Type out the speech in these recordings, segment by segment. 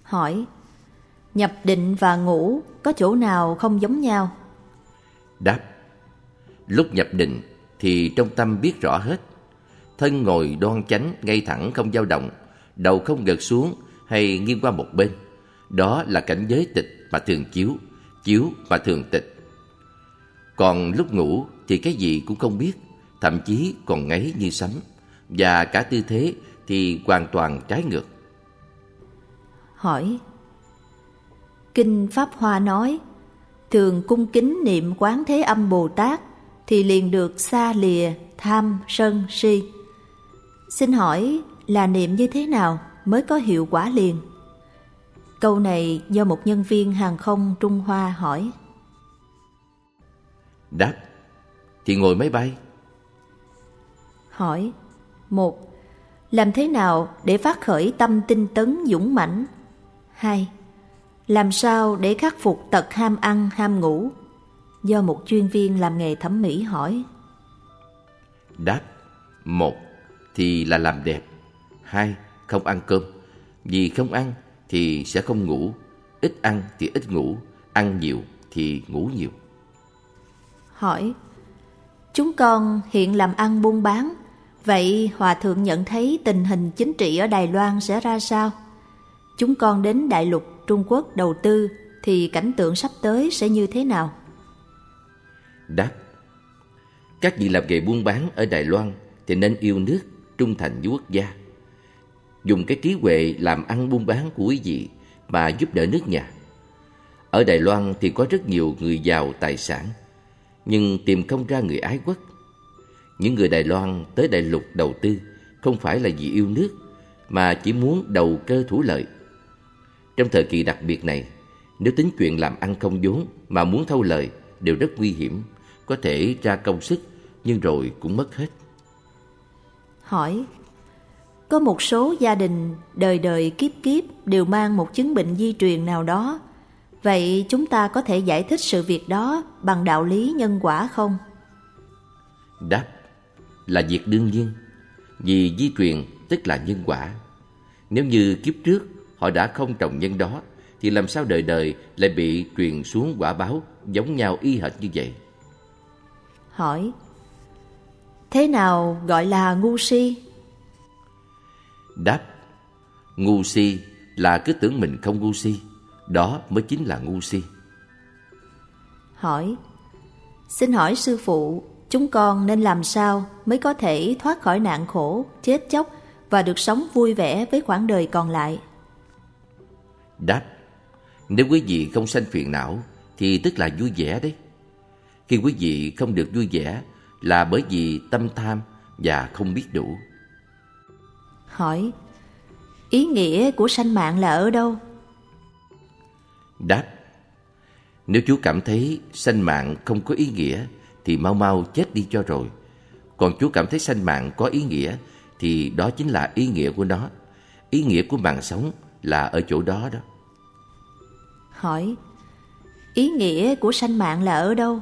Hỏi: nhập định và ngủ có chỗ nào không giống nhau? Đáp: lúc nhập định thì trong tâm biết rõ hết. Thân ngồi đoan chánh, ngay thẳng không dao động, đầu không gật xuống hay nghiêng qua một bên. Đó là cảnh giới tịch mà thường chiếu, chiếu mà thường tịch. Còn lúc ngủ thì cái gì cũng không biết, thậm chí còn ngáy như sấm, và cả tư thế thì hoàn toàn trái ngược. Hỏi: Kinh Pháp Hoa nói, thường cung kính niệm Quán Thế Âm Bồ Tát thì liền được xa lìa tham sân si. Xin hỏi là niệm như thế nào mới có hiệu quả liền? Câu này do một nhân viên hàng không Trung Hoa hỏi. Đáp: thì ngồi máy bay. Hỏi: 1. Làm thế nào để phát khởi tâm tinh tấn dũng mãnh? 2. Làm sao để khắc phục tật ham ăn, ham ngủ? Do một chuyên viên làm nghề thẩm mỹ hỏi. Đáp: 1. Thì là làm đẹp. 2. Không ăn cơm. Vì không ăn thì sẽ không ngủ. Ít ăn thì ít ngủ. Ăn nhiều thì ngủ nhiều. Hỏi: chúng con hiện làm ăn buôn bán, vậy Hòa Thượng nhận thấy tình hình chính trị ở Đài Loan sẽ ra sao? Chúng con đến Đại lục Trung Quốc đầu tư thì cảnh tượng sắp tới sẽ như thế nào? Đáp: các vị làm nghề buôn bán ở Đài Loan thì nên yêu nước, trung thành với quốc gia. Dùng cái trí huệ làm ăn buôn bán của quý vị mà giúp đỡ nước nhà. Ở Đài Loan thì có rất nhiều người giàu tài sản, nhưng tìm không ra người ái quốc. Những người Đài Loan tới Đại lục đầu tư không phải là vì yêu nước, mà chỉ muốn đầu cơ thủ lợi. Trong thời kỳ đặc biệt này, nếu tính chuyện làm ăn không vốn mà muốn thâu lời đều rất nguy hiểm, có thể ra công sức nhưng rồi cũng mất hết. Hỏi: có một số gia đình đời đời kiếp kiếp đều mang một chứng bệnh di truyền nào đó, vậy chúng ta có thể giải thích sự việc đó bằng đạo lý nhân quả không? Đáp: là việc đương nhiên, vì di truyền tức là nhân quả. Nếu như kiếp trước họ đã không trồng nhân đó thì làm sao đời đời lại bị truyền xuống quả báo giống nhau y hệt như vậy? Hỏi: thế nào gọi là ngu si? Đáp: ngu si là cứ tưởng mình không ngu si, đó mới chính là ngu si. Hỏi: xin hỏi sư phụ, chúng con nên làm sao mới có thể thoát khỏi nạn khổ, chết chóc và được sống vui vẻ với quãng đời còn lại? Đáp: nếu quý vị không sanh phiền não thì tức là vui vẻ đấy. Khi quý vị không được vui vẻ là bởi vì tâm tham và không biết đủ. Hỏi: ý nghĩa của sanh mạng là ở đâu? Đáp: nếu chú cảm thấy sanh mạng không có ý nghĩa thì mau mau chết đi cho rồi. Còn chú cảm thấy sanh mạng có ý nghĩa thì đó chính là ý nghĩa của nó. Ý nghĩa của mạng sống là ở chỗ đó đó. Hỏi: ý nghĩa của sanh mạng là ở đâu?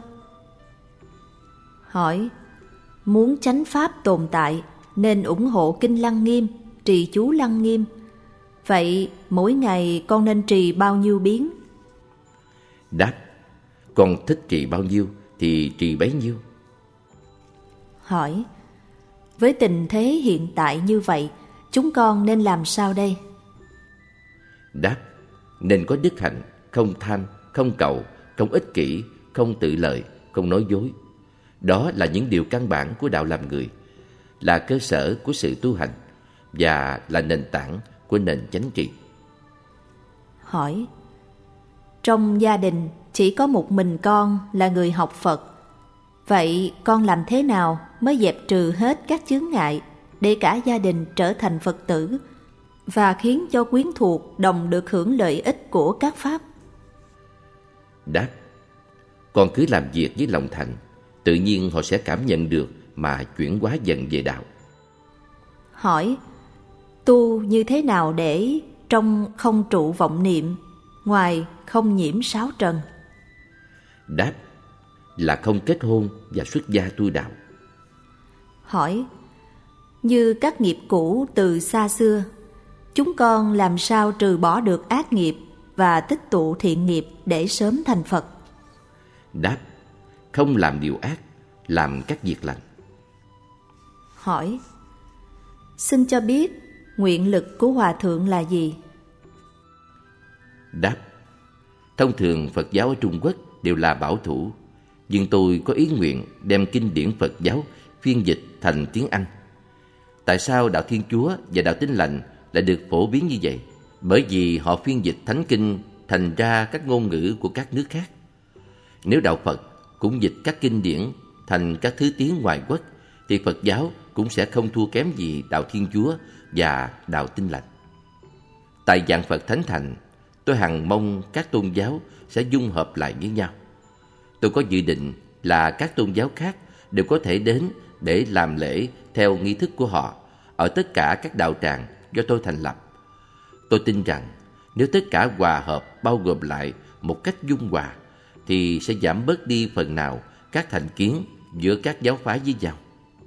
Hỏi: muốn chánh pháp tồn tại nên ủng hộ kinh Lăng Nghiêm, trì chú Lăng Nghiêm. Vậy mỗi ngày con nên trì bao nhiêu biến? Đáp: con thích trì bao nhiêu thì trì bấy nhiêu. Hỏi: với tình thế hiện tại như vậy, chúng con nên làm sao đây? Đáp: nên có đức hạnh, không tham, không cầu, không ích kỷ, không tự lợi, không nói dối. Đó là những điều căn bản của đạo làm người, là cơ sở của sự tu hành và là nền tảng của nền chánh trị. Hỏi: trong gia đình chỉ có một mình con là người học Phật, vậy con làm thế nào mới dẹp trừ hết các chướng ngại để cả gia đình trở thành Phật tử và khiến cho quyến thuộc đồng được hưởng lợi ích của các pháp? Đáp: con cứ làm việc với lòng thành, tự nhiên họ sẽ cảm nhận được mà chuyển hóa dần về đạo. Hỏi: tu như thế nào để trong không trụ vọng niệm, ngoài không nhiễm sáu trần? Đáp: là không kết hôn và xuất gia tu đạo. Hỏi: như các nghiệp cũ từ xa xưa, chúng con làm sao trừ bỏ được ác nghiệp và tích tụ thiện nghiệp để sớm thành Phật? Đáp: không làm điều ác, làm các việc lành. Hỏi: xin cho biết nguyện lực của Hòa Thượng là gì? Đáp: thông thường Phật giáo ở Trung Quốc đều là bảo thủ, nhưng tôi có ý nguyện đem kinh điển Phật giáo phiên dịch thành tiếng Anh. Tại sao đạo Thiên Chúa và đạo Tin Lành lại được phổ biến như vậy? Bởi vì họ phiên dịch thánh kinh thành ra các ngôn ngữ của các nước khác. Nếu đạo Phật cũng dịch các kinh điển thành các thứ tiếng ngoại quốc, thì Phật giáo cũng sẽ không thua kém gì đạo Thiên Chúa và đạo Tin Lành. Tại Vạn Phật Thánh Thành, tôi hằng mong các tôn giáo sẽ dung hợp lại với nhau. Tôi có dự định là các tôn giáo khác đều có thể đến để làm lễ theo nghi thức của họ ở tất cả các đạo tràng do tôi thành lập. Tôi tin rằng nếu tất cả hòa hợp bao gồm lại một cách dung hòa, thì sẽ giảm bớt đi phần nào các thành kiến giữa các giáo phái với nhau.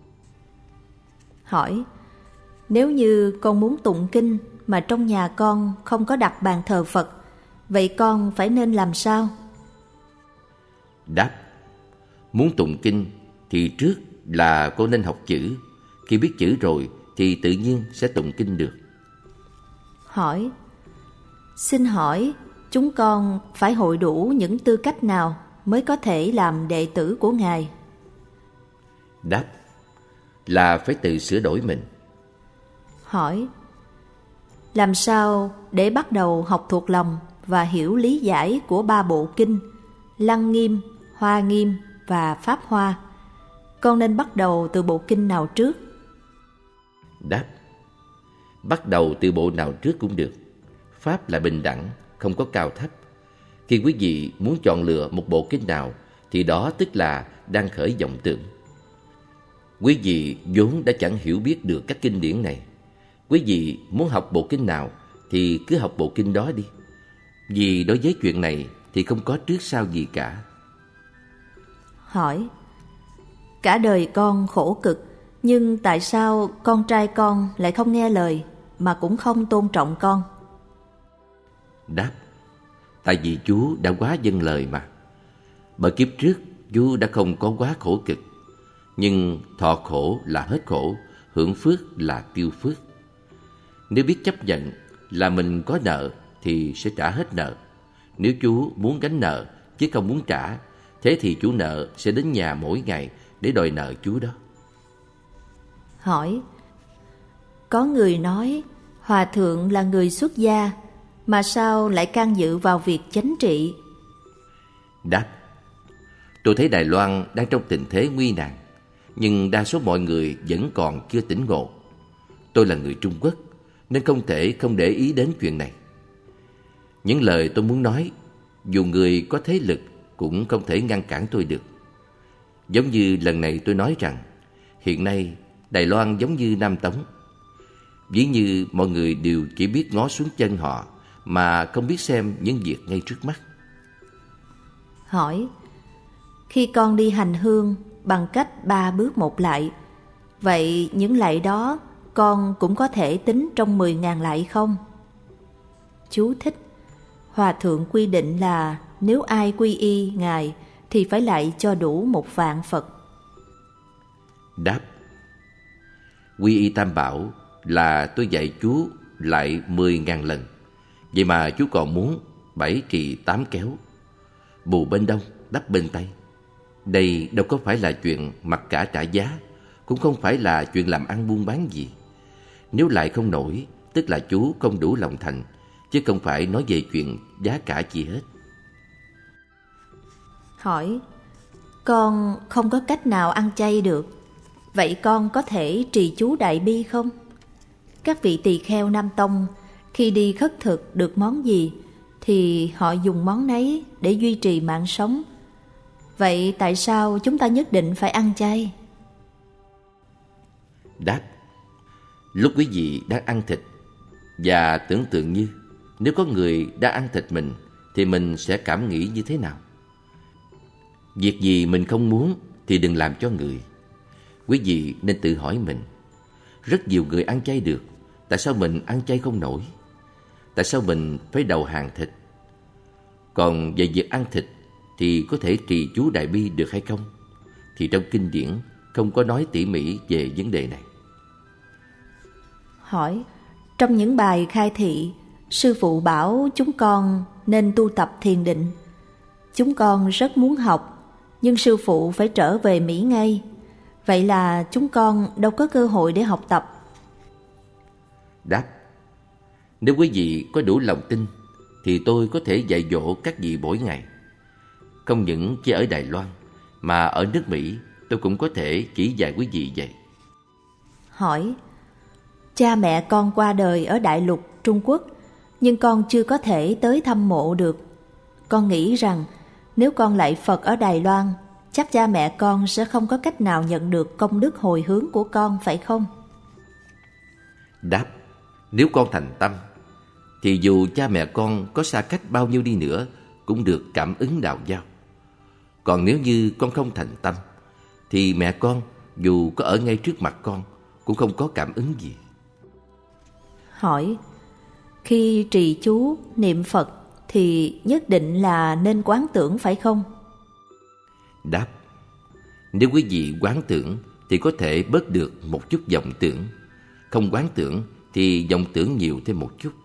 Hỏi: nếu như con muốn tụng kinh mà trong nhà con không có đặt bàn thờ Phật, vậy con phải nên làm sao? Đáp: muốn tụng kinh thì trước là con nên học chữ. Khi biết chữ rồi thì tự nhiên sẽ tụng kinh được. Hỏi: xin hỏi chúng con phải hội đủ những tư cách nào mới có thể làm đệ tử của Ngài? Đáp: là phải tự sửa đổi mình. Hỏi: làm sao để bắt đầu học thuộc lòng và hiểu lý giải của 3 bộ kinh Lăng Nghiêm, Hoa Nghiêm và Pháp Hoa? Con nên bắt đầu từ bộ kinh nào trước? Đáp: bắt đầu từ bộ nào trước cũng được. Pháp là bình đẳng, không có cao thấp. Khi quý vị muốn chọn lựa một bộ kinh nào thì đó tức là đang khởi vọng tưởng. Quý vị vốn đã chẳng hiểu biết được các kinh điển này. Quý vị muốn học bộ kinh nào thì cứ học bộ kinh đó đi. Vì đối với chuyện này thì không có trước sau gì cả. Hỏi: cả đời con khổ cực, nhưng tại sao con trai con lại không nghe lời mà cũng không tôn trọng con? Đáp: tại vì chú đã quá vâng lời mà. Bởi kiếp trước chú đã không có quá khổ cực, nhưng thọ khổ là hết khổ, hưởng phước là tiêu phước. Nếu biết chấp nhận là mình có nợ thì sẽ trả hết nợ. Nếu chú muốn gánh nợ chứ không muốn trả, thế thì chủ nợ sẽ đến nhà mỗi ngày để đòi nợ chú đó. Hỏi: có người nói Hòa Thượng là người xuất gia, mà sao lại can dự vào việc chánh trị? Đáp: tôi thấy Đài Loan đang trong tình thế nguy nan, nhưng đa số mọi người vẫn còn chưa tỉnh ngộ. Tôi là người Trung Quốc nên không thể không để ý đến chuyện này. Những lời tôi muốn nói, dù người có thế lực cũng không thể ngăn cản tôi được. Giống như lần này tôi nói rằng hiện nay Đài Loan giống như Nam Tống. Ví như mọi người đều chỉ biết ngó xuống chân họ mà không biết xem những việc ngay trước mắt. Hỏi: khi con đi hành hương bằng cách 3 bước một lạy, vậy những lạy đó con cũng có thể tính trong 10.000 lạy không? Chú thích: Hòa Thượng quy định là nếu ai quy y Ngài thì phải lạy cho đủ 1 vạn Phật. Đáp: quy y Tam Bảo là tôi dạy chú lại 10.000 lần. Vậy mà chú còn muốn 7 trì 8 kéo, bù bên đông đắp bên tây. Đây đâu có phải là chuyện mặc cả trả giá, cũng không phải là chuyện làm ăn buôn bán gì. Nếu lại không nổi, tức là chú không đủ lòng thành, chứ không phải nói về chuyện giá cả chi hết. Hỏi: con không có cách nào ăn chay được, vậy con có thể trì chú Đại Bi không? Các vị tỳ kheo Nam Tông khi đi khất thực được món gì thì họ dùng món nấy để duy trì mạng sống. Vậy tại sao chúng ta nhất định phải ăn chay? Đáp: lúc quý vị đang ăn thịt và tưởng tượng như nếu có người đã ăn thịt mình thì mình sẽ cảm nghĩ như thế nào? Việc gì mình không muốn thì đừng làm cho người. Quý vị nên tự hỏi mình. Rất nhiều người ăn chay được, Tại sao mình ăn chay không nổi? Tại sao mình phải đầu hàng thịt? Còn về việc ăn thịt thì có thể trì chú Đại Bi được hay không? Thì trong kinh điển không có nói tỉ mỉ về vấn đề này. Hỏi, trong những bài khai thị, sư phụ bảo chúng con nên tu tập thiền định. Chúng con rất muốn học, nhưng sư phụ phải trở về Mỹ ngay. Vậy là chúng con đâu có cơ hội để học tập. Đáp, nếu quý vị có đủ lòng tin thì tôi có thể dạy dỗ các vị mỗi ngày. Không những chỉ ở Đài Loan, mà ở nước Mỹ tôi cũng có thể chỉ dạy quý vị vậy. Hỏi, cha mẹ con qua đời ở Đại Lục, Trung Quốc, nhưng con chưa có thể tới thăm mộ được. Con nghĩ rằng nếu con lạy Phật ở Đài Loan, chắc cha mẹ con sẽ không có cách nào nhận được công đức hồi hướng của con, phải không? Đáp, nếu con thành tâm, thì dù cha mẹ con có xa cách bao nhiêu đi nữa cũng được cảm ứng đạo giao. Còn nếu như con không thành tâm, thì mẹ con dù có ở ngay trước mặt con cũng không có cảm ứng gì. Hỏi, khi trì chú, niệm Phật thì nhất định là nên quán tưởng phải không? Đáp, nếu quý vị quán tưởng thì có thể bớt được một chút vọng tưởng. Không quán tưởng thì vọng tưởng nhiều thêm một chút.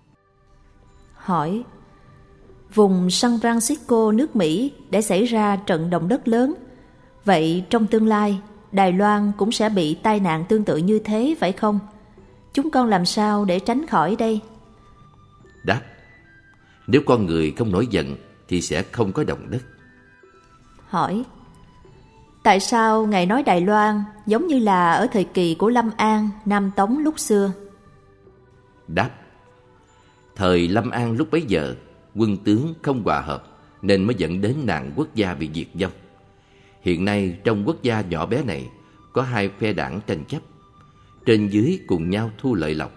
Hỏi, vùng San Francisco nước Mỹ đã xảy ra trận động đất lớn. Vậy trong tương lai, Đài Loan cũng sẽ bị tai nạn tương tự như thế phải không? Chúng con làm sao để tránh khỏi đây? Đáp, nếu con người không nổi giận thì sẽ không có động đất. Hỏi, tại sao Ngài nói Đài Loan giống như là ở thời kỳ của Lâm An, Nam Tống lúc xưa? Đáp, thời Lâm An lúc bấy giờ, quân tướng không hòa hợp nên mới dẫn đến nạn quốc gia bị diệt vong. Hiện nay trong quốc gia nhỏ bé này có hai phe đảng tranh chấp, trên dưới cùng nhau thu lợi lộc.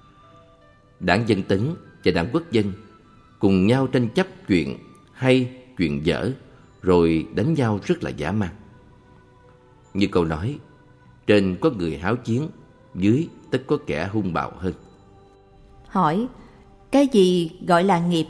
Đảng Dân Tấn và đảng Quốc dân cùng nhau tranh chấp chuyện hay, chuyện dở, rồi đánh nhau rất là dã man. Như câu nói, trên có người háo chiến, dưới tất có kẻ hung bạo hơn. Hỏi, cái gì gọi là nghiệp?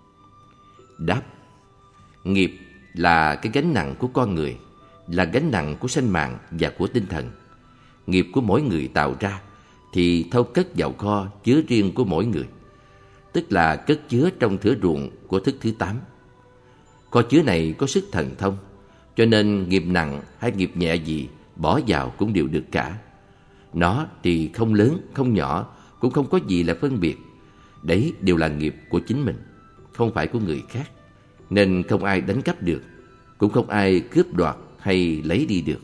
Đáp, nghiệp là cái gánh nặng của con người, là gánh nặng của sinh mạng và của tinh thần. Nghiệp của mỗi người tạo ra thì thâu cất vào kho chứa riêng của mỗi người, tức là cất chứa trong thửa ruộng của thức thứ 8. Kho chứa này có sức thần thông, cho nên nghiệp nặng hay nghiệp nhẹ gì bỏ vào cũng đều được cả. Nó thì không lớn, không nhỏ, cũng không có gì là phân biệt. Đấy đều là nghiệp của chính mình, không phải của người khác, nên không ai đánh cắp được, cũng không ai cướp đoạt hay lấy đi được.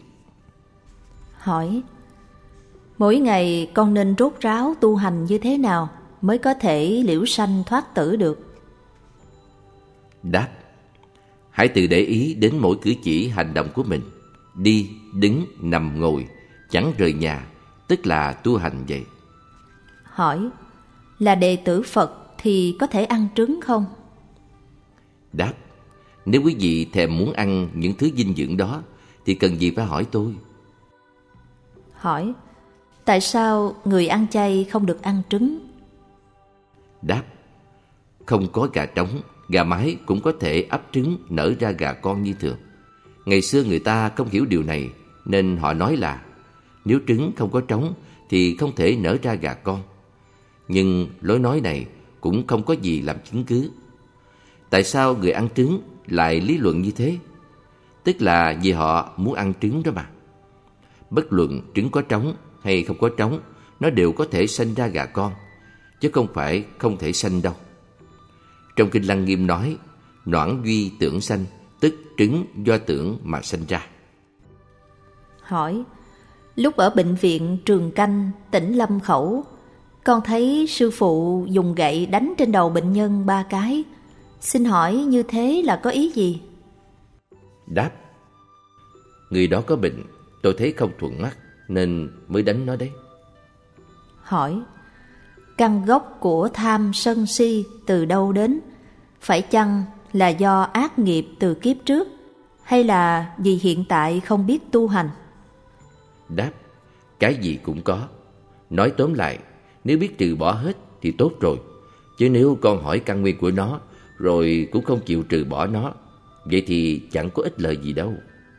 Hỏi, mỗi ngày con nên rốt ráo tu hành như thế nào mới có thể liễu sanh thoát tử được? Đáp, hãy tự để ý đến mỗi cử chỉ hành động của mình. Đi, đứng, nằm, ngồi, chẳng rời nhà, tức là tu hành vậy. Hỏi, là đệ tử Phật thì có thể ăn trứng không? Đáp, nếu quý vị thèm muốn ăn những thứ dinh dưỡng đó thì cần gì phải hỏi tôi. Hỏi, tại sao người ăn chay không được ăn trứng? Đáp, không có gà trống, gà mái cũng có thể ấp trứng nở ra gà con như thường. Ngày xưa người ta không hiểu điều này nên họ nói là nếu trứng không có trống thì không thể nở ra gà con. Nhưng lối nói này cũng không có gì làm chứng cứ. Tại sao người ăn trứng lại lý luận như thế? Tức là vì họ muốn ăn trứng đó mà. Bất luận trứng có trống hay không có trống, nó đều có thể sanh ra gà con, chứ không phải không thể sanh đâu. Trong Kinh Lăng Nghiêm nói, noãn duy tưởng sanh, tức trứng do tưởng mà sanh ra. Hỏi, lúc ở bệnh viện Trường Canh, tỉnh Lâm Khẩu, con thấy sư phụ dùng gậy đánh trên đầu bệnh nhân 3 cái. Xin hỏi như thế là có ý gì? Đáp, người đó có bệnh, tôi thấy không thuận mắt nên mới đánh nó đấy. Hỏi, căn gốc của tham sân si từ đâu đến? Phải chăng là do ác nghiệp từ kiếp trước, hay là vì hiện tại không biết tu hành? Đáp, cái gì cũng có. Nói tóm lại, Nếu biết trừ bỏ hết thì tốt rồi. Chứ nếu con hỏi căn nguyên của nó rồi cũng không chịu trừ bỏ nó, vậy thì chẳng có ích lợi gì đâu.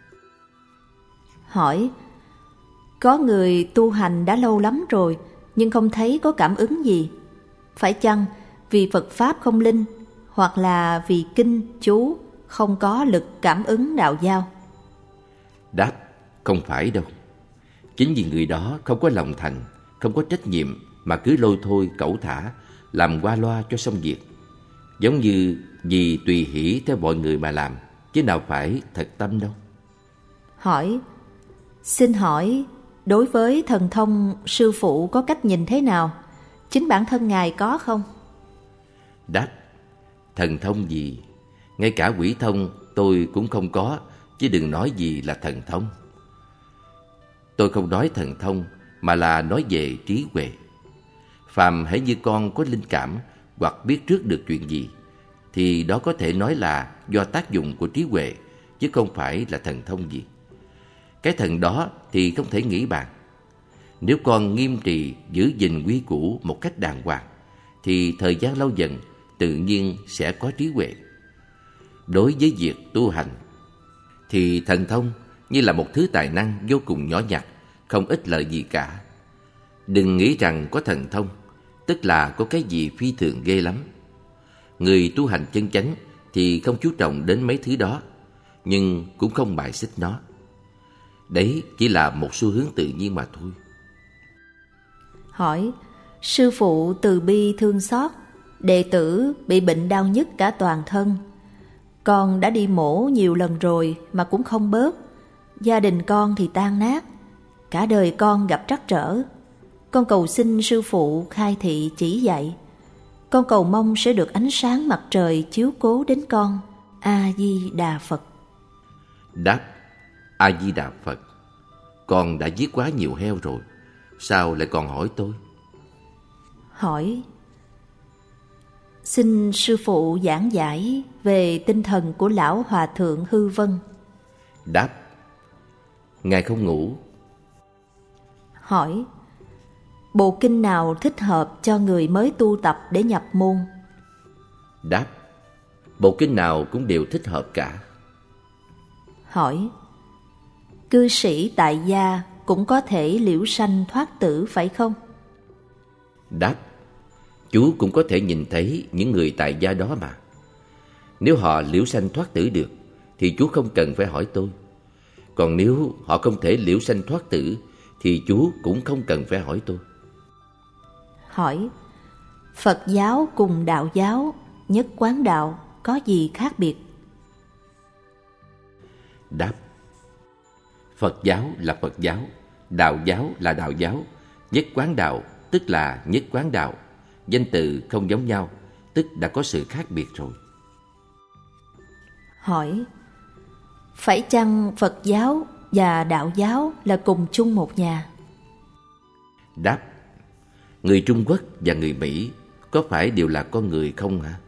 Hỏi: có người tu hành đã lâu lắm rồi nhưng không thấy có cảm ứng gì. Phải chăng vì Phật Pháp không linh, hoặc là vì kinh, chú không có lực cảm ứng đạo giao? Đáp: không phải đâu. Chính vì người đó không có lòng thành, không có trách nhiệm mà cứ lôi thôi cẩu thả, làm qua loa cho xong việc. Giống như vì tùy hỷ theo mọi người mà làm, chứ nào phải thật tâm đâu. Hỏi: xin hỏi, đối với thần thông sư phụ có cách nhìn thế nào? Chính bản thân Ngài có không? Đáp: thần thông gì? Ngay cả quỷ thông tôi cũng không có, chứ đừng nói gì là thần thông. Tôi không nói thần thông, mà là nói về trí huệ. Phàm hễ như con có linh cảm hoặc biết trước được chuyện gì, thì đó có thể nói là do tác dụng của trí huệ, chứ không phải là thần thông gì. Cái thần đó thì không thể nghĩ bàn. Nếu con nghiêm trì giữ gìn quy củ một cách đàng hoàng, thì thời gian lâu dần tự nhiên sẽ có trí huệ. Đối với việc tu hành, thì thần thông như là một thứ tài năng vô cùng nhỏ nhặt, không ích lợi gì cả. Đừng nghĩ rằng có thần thông tức là có cái gì phi thường ghê lắm. Người tu hành chân chánh thì không chú trọng đến mấy thứ đó, nhưng cũng không bài xích nó. Đấy chỉ là một xu hướng tự nhiên mà thôi. Hỏi: sư phụ từ bi thương xót, đệ tử bị bệnh đau nhức cả toàn thân. Con đã đi mổ nhiều lần rồi mà cũng không bớt. Gia đình con thì tan nát, cả đời con gặp trắc trở. Con cầu xin sư phụ khai thị chỉ dạy. Con cầu mong sẽ được ánh sáng mặt trời chiếu cố đến con. A Di Đà Phật. Đáp: A Di Đà Phật. Con đã giết quá nhiều heo rồi, sao lại còn hỏi tôi? Hỏi: xin sư phụ giảng giải về tinh thần của lão hòa thượng Hư Vân. Đáp: Ngài không ngủ. Hỏi: bộ kinh nào thích hợp cho người mới tu tập để nhập môn? Đáp: bộ kinh nào cũng đều thích hợp cả. Hỏi: cư sĩ tại gia cũng có thể liễu sanh thoát tử phải không? Đáp: chú cũng có thể nhìn thấy những người tại gia đó mà. Nếu họ liễu sanh thoát tử được thì chú không cần phải hỏi tôi. Còn nếu họ không thể liễu sanh thoát tử thì chú cũng không cần phải hỏi tôi. Hỏi: Phật giáo cùng đạo giáo, nhất quán đạo có gì khác biệt? Đáp: Phật giáo là Phật giáo, đạo giáo là đạo giáo, nhất quán đạo tức là nhất quán đạo. Danh từ không giống nhau, tức đã có sự khác biệt rồi. Hỏi: phải chăng Phật giáo và đạo giáo là cùng chung một nhà? Đáp: người Trung Quốc và người Mỹ có phải đều là con người không hả?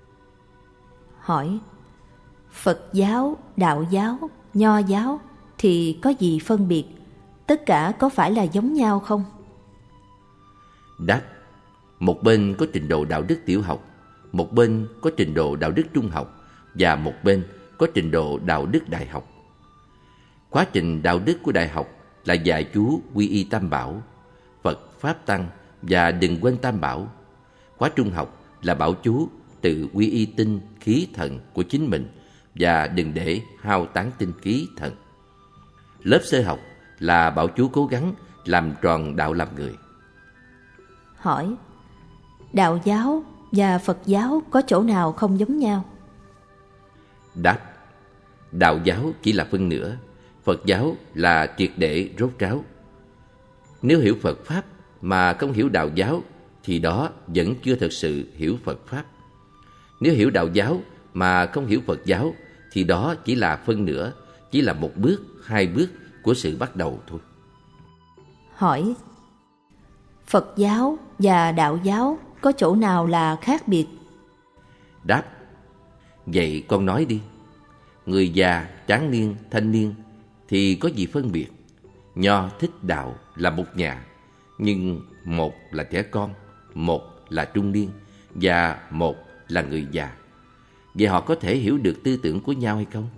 Hỏi: Phật giáo, đạo giáo, Nho giáo thì có gì phân biệt? Tất cả có phải là giống nhau không? Đáp: một bên có trình độ đạo đức tiểu học, một bên có trình độ đạo đức trung học, và một bên có trình độ đạo đức đại học. Quá trình đạo đức của đại học là dạy chú quy y tam bảo, Phật, Pháp, Tăng và đừng quên tam bảo. Khóa trung học là bảo chú tự quy y tinh, khí, thần của chính mình và đừng để hao tán tinh khí, thần. Lớp sơ học là bảo chú cố gắng làm tròn đạo làm người. Hỏi: đạo giáo và Phật giáo có chỗ nào không giống nhau? Đáp: đạo giáo chỉ là phân nửa, Phật giáo là triệt để rốt ráo. Nếu hiểu Phật Pháp mà không hiểu đạo giáo thì đó vẫn chưa thật sự hiểu Phật Pháp. Nếu hiểu đạo giáo mà không hiểu Phật giáo thì đó chỉ là phân nửa, chỉ là một bước, hai bước của sự bắt đầu thôi. Hỏi: Phật giáo và đạo giáo có chỗ nào là khác biệt? Đáp: vậy con nói đi. Người già, tráng niên, thanh niên thì có gì phân biệt? Nho thích đạo là một nhà, nhưng một là trẻ con, một là trung niên và một là người già. Vậy họ có thể hiểu được tư tưởng của nhau hay không?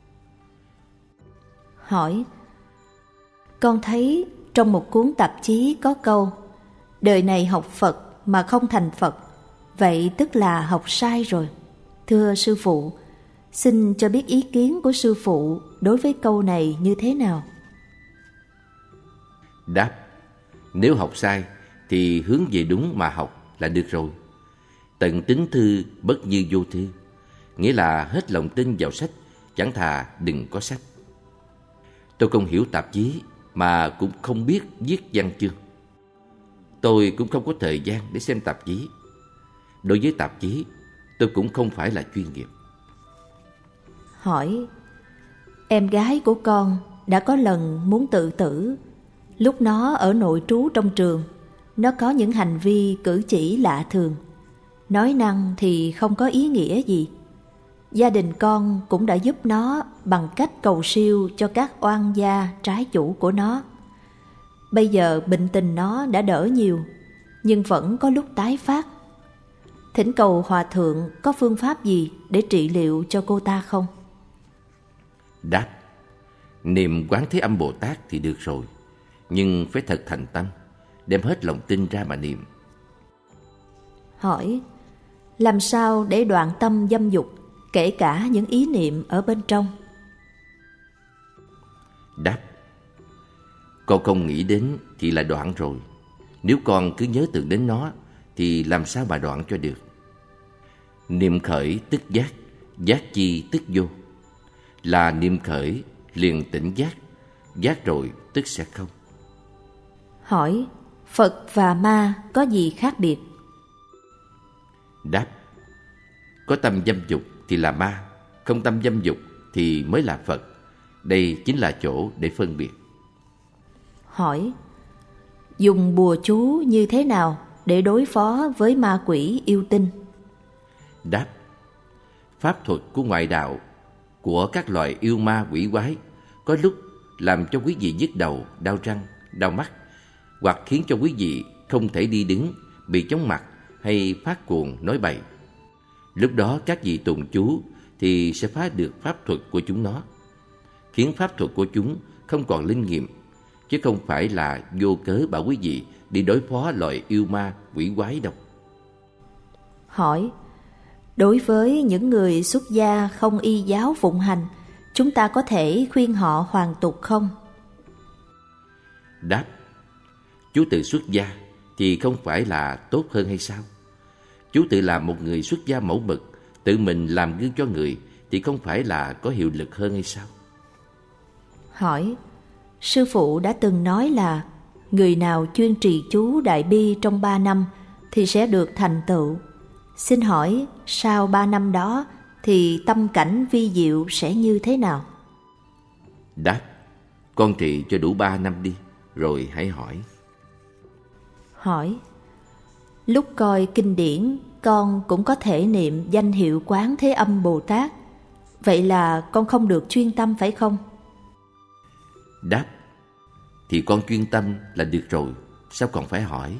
Hỏi: con thấy trong một cuốn tạp chí có câu đời này học Phật mà không thành Phật, vậy tức là học sai rồi. Thưa sư phụ, xin cho biết ý kiến của sư phụ đối với câu này như thế nào? Đáp: nếu học sai thì hướng về đúng mà học là được rồi. Tận tín thư bất như vô thư, nghĩa là hết lòng tin vào sách, chẳng thà đừng có sách. Tôi không hiểu tạp chí mà cũng không biết viết văn chương. Tôi cũng không có thời gian để xem tạp chí. Đối với tạp chí, tôi cũng không phải là chuyên nghiệp. Hỏi: em gái của con đã có lần muốn tự tử. Lúc nó ở nội trú trong trường, nó có những hành vi cử chỉ lạ thường. Nói năng thì không có ý nghĩa gì. Gia đình con cũng đã giúp nó bằng cách cầu siêu cho các oan gia trái chủ của nó. Bây giờ bệnh tình nó đã đỡ nhiều, nhưng vẫn có lúc tái phát. Thỉnh cầu hòa thượng có phương pháp gì để trị liệu cho cô ta không? Đáp: niệm Quán Thế Âm Bồ Tát thì được rồi, nhưng phải thật thành tâm, đem hết lòng tin ra mà niệm. Hỏi: làm sao để đoạn tâm dâm dục, kể cả những ý niệm ở bên trong? Đáp: con không nghĩ đến thì là đoạn rồi. Nếu con cứ nhớ tưởng đến nó thì làm sao mà đoạn cho được. Niệm khởi tức giác, giác chi tức vô. Là niệm khởi liền tỉnh giác, giác rồi tức sẽ không. Hỏi: Phật và ma có gì khác biệt? Đáp: có tâm dâm dục thì là ma, không tâm dâm dục thì mới là Phật. Đây chính là chỗ để phân biệt. Hỏi: dùng bùa chú như thế nào để đối phó với ma quỷ yêu tinh? Đáp: pháp thuật của ngoại đạo, của các loài yêu ma quỷ quái, có lúc làm cho quý vị nhức đầu, đau răng, đau mắt, hoặc khiến cho quý vị không thể đi đứng, bị chóng mặt hay phát cuồng nói bậy. Lúc đó các vị tụng chú thì sẽ phá được pháp thuật của chúng nó, khiến pháp thuật của chúng không còn linh nghiệm, chứ không phải là vô cớ bảo quý vị đi đối phó loài yêu ma quỷ quái đâu. Hỏi: đối với những người xuất gia không y giáo phụng hành, chúng ta có thể khuyên họ hoàn tục không? Đáp: chú tự xuất gia thì không phải là tốt hơn hay sao? Chú tự làm một người xuất gia mẫu mực, tự mình làm gương cho người thì không phải là có hiệu lực hơn hay sao? Hỏi: sư phụ đã từng nói là người nào chuyên trì chú Đại Bi trong 3 năm thì sẽ được thành tựu. Xin hỏi sau 3 năm đó thì tâm cảnh vi diệu sẽ như thế nào? Đáp: con trì cho đủ 3 năm đi, rồi hãy hỏi. Hỏi: lúc coi kinh điển con cũng có thể niệm danh hiệu Quán Thế Âm Bồ Tát, vậy là con không được chuyên tâm phải không? Đáp: thì con chuyên tâm là được rồi, sao còn phải hỏi?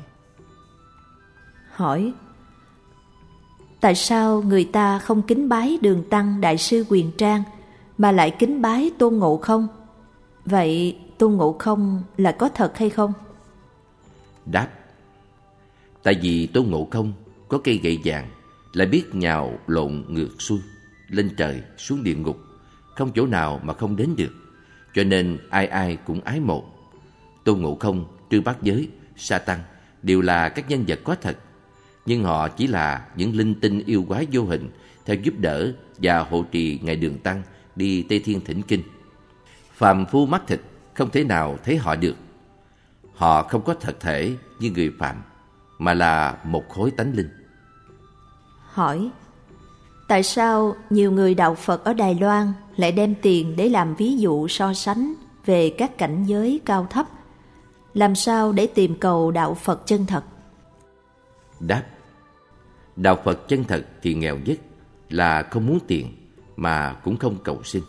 Hỏi: tại sao người ta không kính bái Đường Tăng Đại sư Quyền Trang mà lại kính bái Tôn Ngộ Không? Vậy Tôn Ngộ Không là có thật hay không? Đáp: tại vì Tôn Ngộ Không có cây gậy vàng, lại biết nhào lộn ngược xuôi, lên trời xuống địa ngục, không chỗ nào mà không đến được, cho nên ai ai cũng ái mộ. Tôn Ngộ Không, Trư Bát Giới, Sa Tăng đều là các nhân vật có thật, nhưng họ chỉ là những linh tinh yêu quái vô hình theo giúp đỡ và hộ trì ngài Đường Tăng đi Tây Thiên thỉnh kinh. Phàm phu mắt thịt không thể nào thấy họ được. Họ không có thật thể như người phàm, mà là một khối tánh linh. Hỏi: tại sao nhiều người đạo Phật ở Đài Loan lại đem tiền để làm ví dụ so sánh về các cảnh giới cao thấp? Làm sao để tìm cầu đạo Phật chân thật? Đáp: đạo Phật chân thật thì nghèo nhất là không muốn tiền mà cũng không cầu xin.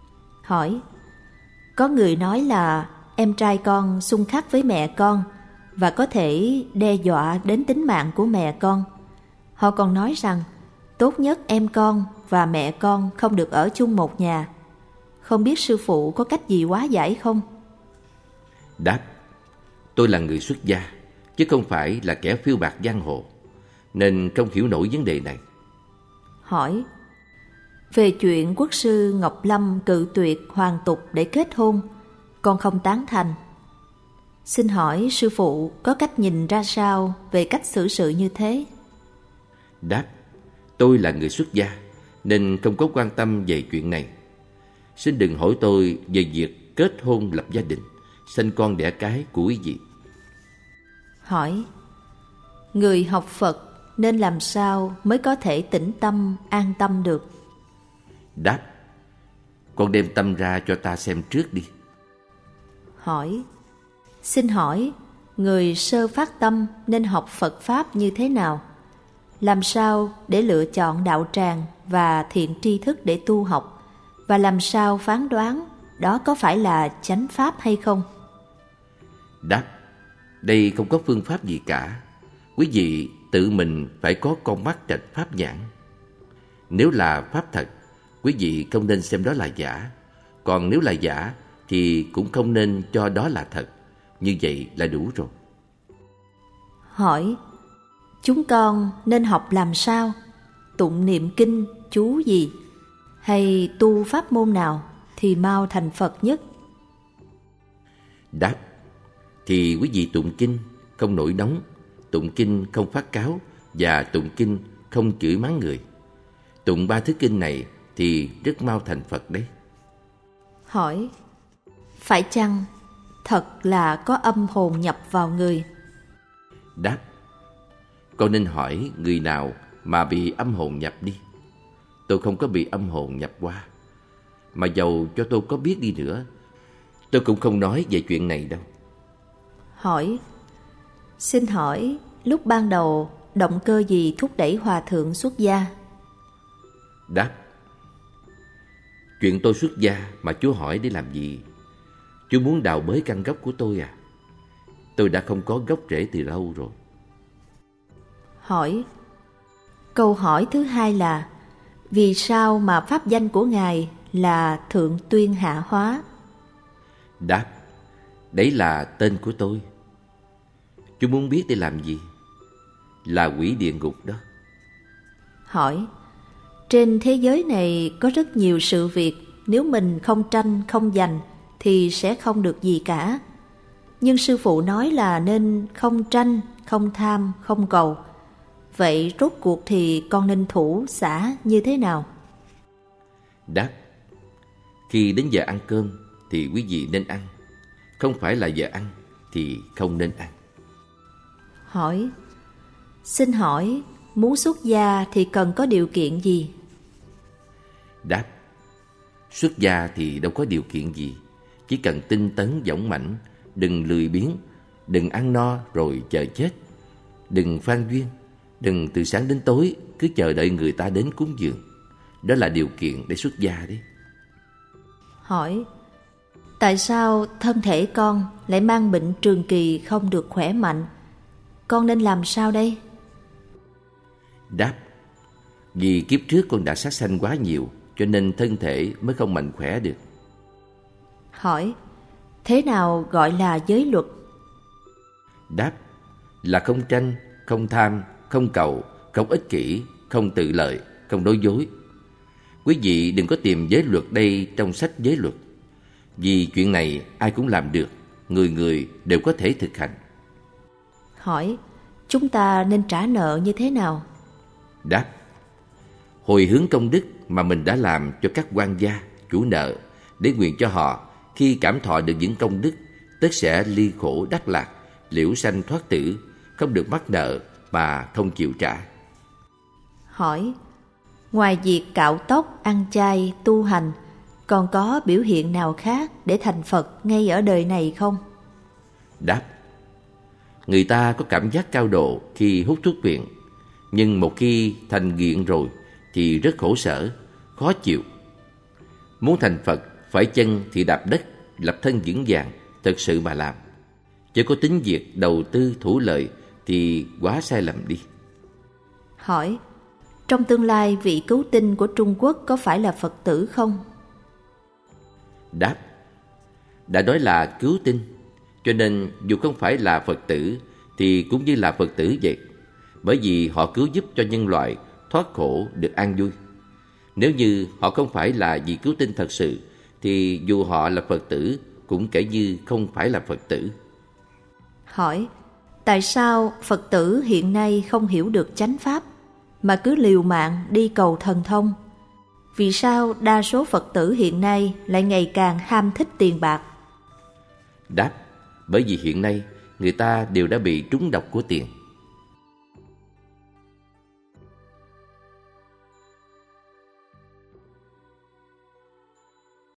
Hỏi: có người nói là em trai con xung khắc với mẹ con, và có thể đe dọa đến tính mạng của mẹ con. Họ còn nói rằng tốt nhất em con và mẹ con không được ở chung một nhà. Không biết sư phụ có cách gì hóa giải không? Đáp: tôi là người xuất gia, chứ không phải là kẻ phiêu bạt giang hồ, nên không hiểu nổi vấn đề này. Hỏi: về chuyện quốc sư Ngọc Lâm cự tuyệt hoàn tục để kết hôn, con không tán thành. Xin hỏi sư phụ có cách nhìn ra sao về cách xử sự như thế? Đáp: tôi là người xuất gia, nên không có quan tâm về chuyện này. Xin đừng hỏi tôi về việc kết hôn lập gia đình, sinh con đẻ cái của quý vị. Hỏi: người học Phật nên làm sao mới có thể tĩnh tâm, an tâm được? Đáp: con đem tâm ra cho ta xem trước đi. Hỏi: xin hỏi, người sơ phát tâm nên học Phật Pháp như thế nào? Làm sao để lựa chọn đạo tràng và thiện tri thức để tu học? Và làm sao phán đoán đó có phải là chánh Pháp hay không? Đáp: đây không có phương pháp gì cả. Quý vị tự mình phải có con mắt trạch pháp nhãn. Nếu là Pháp thật, quý vị không nên xem đó là giả. Còn nếu là giả thì cũng không nên cho đó là thật. Như vậy là đủ rồi. Hỏi: chúng con nên học làm sao? Tụng niệm kinh, chú gì? Hay tu pháp môn nào thì mau thành Phật nhất? Đáp: thì quý vị tụng kinh không nổi nóng, tụng kinh không phát cáo, và tụng kinh không chửi mắng người. Tụng 3 thứ kinh này thì rất mau thành Phật đấy. Hỏi: phải chăng thật là có âm hồn nhập vào người? Đáp: con nên hỏi người nào mà bị âm hồn nhập đi. Tôi không có bị âm hồn nhập qua. Mà dầu cho tôi có biết đi nữa, tôi cũng không nói về chuyện này đâu. Hỏi: xin hỏi, lúc ban đầu động cơ gì thúc đẩy hòa thượng xuất gia? Đáp: chuyện tôi xuất gia mà chú hỏi để làm gì? Chú muốn đào bới căn gốc của tôi à? Tôi đã không có gốc rễ từ lâu rồi. Hỏi: câu hỏi thứ hai là vì sao mà pháp danh của Ngài là Thượng Tuyên Hạ Hóa? Đáp: đấy là tên của tôi. Chú muốn biết để làm gì? Là quỷ địa ngục đó. Hỏi: trên thế giới này có rất nhiều sự việc, nếu mình không tranh, không giành thì sẽ không được gì cả. Nhưng sư phụ nói là nên không tranh, không tham, không cầu. Vậy rốt cuộc thì con nên thủ xả như thế nào? Đáp: khi đến giờ ăn cơm thì quý vị nên ăn. Không phải là giờ ăn thì không nên ăn. Hỏi: xin hỏi, muốn xuất gia thì cần có điều kiện gì? Đáp: xuất gia thì đâu có điều kiện gì. Chỉ cần tinh tấn dũng mãnh, đừng lười biếng, đừng ăn no rồi chờ chết, đừng phan duyên, đừng từ sáng đến tối cứ chờ đợi người ta đến cúng dường. Đó là điều kiện để xuất gia đấy. Hỏi: tại sao thân thể con lại mang bệnh trường kỳ không được khỏe mạnh? Con nên làm sao đây? Đáp: vì kiếp trước con đã sát sanh quá nhiều, cho nên thân thể mới không mạnh khỏe được. Hỏi: thế nào gọi là giới luật? Đáp: là không tranh, không tham, không cầu, không ích kỷ, không tự lợi, không nói dối. Quý vị đừng có tìm giới luật đây trong sách giới luật. Vì chuyện này ai cũng làm được, người người đều có thể thực hành. Hỏi: chúng ta nên trả nợ như thế nào? Đáp: hồi hướng công đức mà mình đã làm cho các quan gia, chủ nợ, để nguyện cho họ khi cảm thọ được những công đức, tất sẽ ly khổ đắc lạc, liễu sanh thoát tử, không được mắc nợ mà không chịu trả. Hỏi: ngoài việc cạo tóc, ăn chay, tu hành, còn có biểu hiện nào khác để thành Phật ngay ở đời này không? Đáp: người ta có cảm giác cao độ khi hút thuốc viện, nhưng một khi thành nghiện rồi thì rất khổ sở, khó chịu. Muốn thành Phật phải chân thì đạp đất, lập thân vững vàng, thật sự mà làm. Chứ có tính việc đầu tư thủ lợi thì quá sai lầm đi. Hỏi, trong tương lai vị cứu tinh của Trung Quốc có phải là Phật tử không? Đáp, đã nói là cứu tinh, cho nên dù không phải là Phật tử thì cũng như là Phật tử vậy, bởi vì họ cứu giúp cho nhân loại thoát khổ được an vui. Nếu như họ không phải là vị cứu tinh thật sự thì dù họ là Phật tử cũng kể như không phải là Phật tử. Hỏi, tại sao Phật tử hiện nay không hiểu được chánh pháp mà cứ liều mạng đi cầu thần thông? Vì sao đa số Phật tử hiện nay lại ngày càng ham thích tiền bạc? Đáp, bởi vì hiện nay người ta đều đã bị trúng độc của tiền.